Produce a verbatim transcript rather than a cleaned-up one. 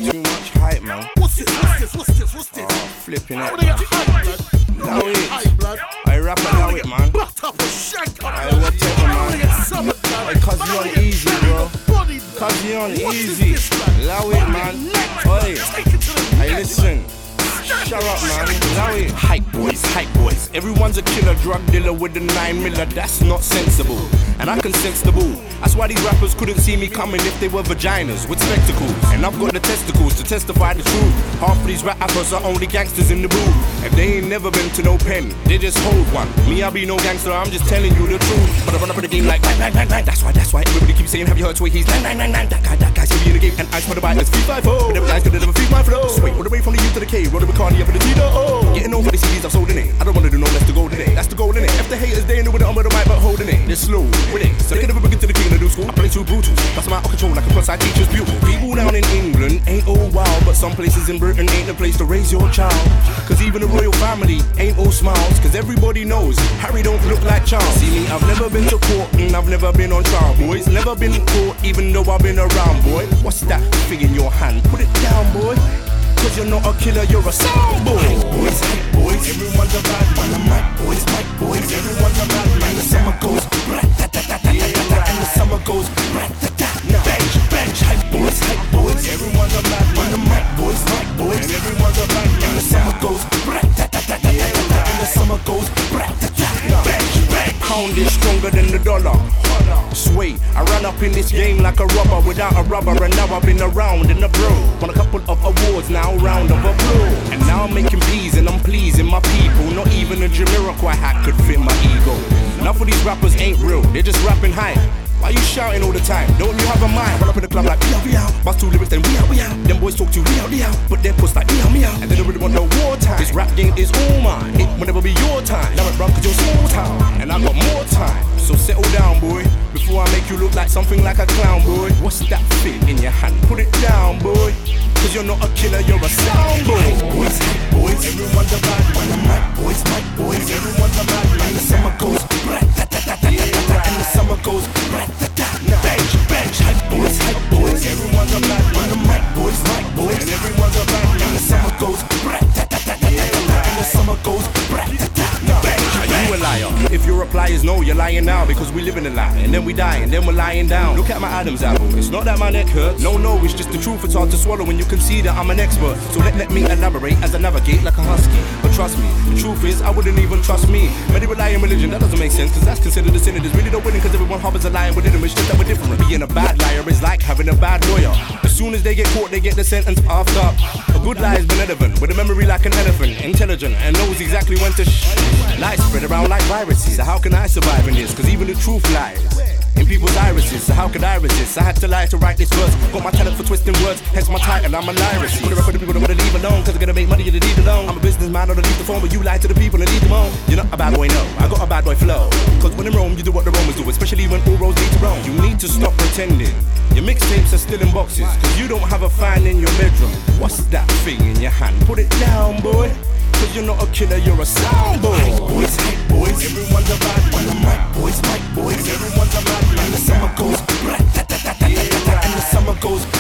Too much hype, man. What's this? What's this? What's this? What's this? Oh, flipping it. What they got hype, blood? Allow it. Hype, blood. I rap allow it, man. Butt up a shank on I whatever, man. Hey, cause you on easy, bro. Cause you on easy. Allow it, man. Oi. Hey, listen. Shut up, man. Allow it. Hype boys, hype boys. Everyone's a killer drug dealer with a nine miller. That's not sensible. And I can sense the bull. That's why these rappers couldn't see me coming if they were vaginas with spectacles. And I've got the testicles to testify the truth. Half of these rappers are only gangsters in the booth. If they ain't never been to no pen, they just hold one. Me, I be no gangster, I'm just telling you the truth. But I run up in the game like bang, bang, bang, bang. That's why, that's why everybody keeps saying, have you heard Sway? He's nine, nine, nine, nine. That guy, that guy's gonna be in the game. And I spot the bite, let's three five four. But every guy's gonna never feed my flow. Sway, all the way from the U to the K, roll the Bacardi up in the Tito. Oh. Getting over the C Ds I've sold in it. I don't wanna do no less to gold in it. That's the goal in it. If the haters, they ain't with it, I'm with the mic, but holding it. They're slow with it. So they can never bring it to the king of the new school. I play too brutal. That's my out control like a plus side teacher's beautiful. People down in England ain't all wild, but some places in Britain ain't the place to raise your child. Cause even the royal family ain't all smiles. Cause everybody knows Harry don't look like Charles. See me, I've never been to court and I've never been on trial, boys. Never been caught even though I've been around, boy. What's that thing in your hand? Put it down, boy. Cause you're not a killer, you're a sound boy. Hype boys, hype boys, everyone's a bad man. The mic boys, mic boys, everyone's a bad man. The summer goes rat-ta-ta-ta-ta-ta-ta, and the summer goes rat-ta-ta. Bench, bench, hype boys, hype boys, everyone's a bad man. The mic boys, mic boys, and everyone's a bad man. The summer goes rat-ta-ta-ta-ta-ta, and the summer goes rat-ta-ta. Bench, bench, pound is stronger than the dollar. Sway, I ran up in this game like a rubber without a rubber, and now I've been around in the bro. Won a couple of awards now, round of applause. And now I'm making peas and I'm pleasing my people. Not even a Jamiroquai hat could fit my ego. Enough of these rappers ain't real, they're just rapping hype. Why you shouting all the time? Don't you have a mind? Run up in the club like we out, we out. Bust two lyrics then we out, we out. Them boys talk to you, we out, we out. But their puss like me out, me out. And they don't really want no wartime. This rap game is all mine. It will never be your time. Now it run cause you're small town. And I got more time. So settle down, boy. Before I make you look like something like a clown, boy. What's that thing in your hand? Put it down, boy. Cause you're not a killer, you're a sound boy. Hype boys, hype boys, everyone's a bad man. The mic boys, mic boys, everyone's a bad man. The summer goes rat-ta-ta-ta-ta-ta-ta, and the summer goes rat-ta-ta. Bench, bench, hype boys, hype boys, everyone's a bad man. The mic boys, mic boys, and everyone's a bad man. The summer goes rat-ta-ta-ta-ta-ta, and the summer goes rat-ta-ta. You a liar. If your repliers know you're lying now, because we live in a lie, and then we die, and then we're lying down. Look at my Adam's apple. It's not that my neck hurts. No, no, it's just the truth. It's hard to swallow when you can see that I'm an expert. So let, let me elaborate as I navigate like a husky. But trust me, the truth is I wouldn't even trust me. Many rely on religion, that doesn't make sense, because that's considered a sin. It is really no winning, because everyone harbors a lie within them. It's just that we're different. Being a bad liar is like having a bad lawyer. As soon as they get caught, they get the sentence after. A good lie is benevolent, with a memory like an elephant. Intelligent, and knows exactly when to shh. Lies spread around like viruses. So how can I survive in this? Cause even the truth lies in people's irises. So how could I resist? I had to lie to write this verse. Got my talent for twisting words, hence my title, I'm a lyrist. Put it up for the people that wanna leave alone, cause they're gonna make money you leave alone. I'm a businessman, I don't leave the phone, but you lie to the people and leave them on. You're not a bad boy, no, I got a bad boy flow. Cause when in Rome, you do what the Romans do, especially when all roads lead to Rome. You need to stop pretending. Your mixtapes are still in boxes, cause you don't have a fan in your bedroom. What's that thing in your hand? Put it down, boy. Cause you're not a killer, you're a sound boy. Hype boys, hype boys, everyone's a bad man. The mic boys, mic boys, everyone's a bad man. The summer goes rat-ta-ta-ta-ta-ta-ta, and the summer goes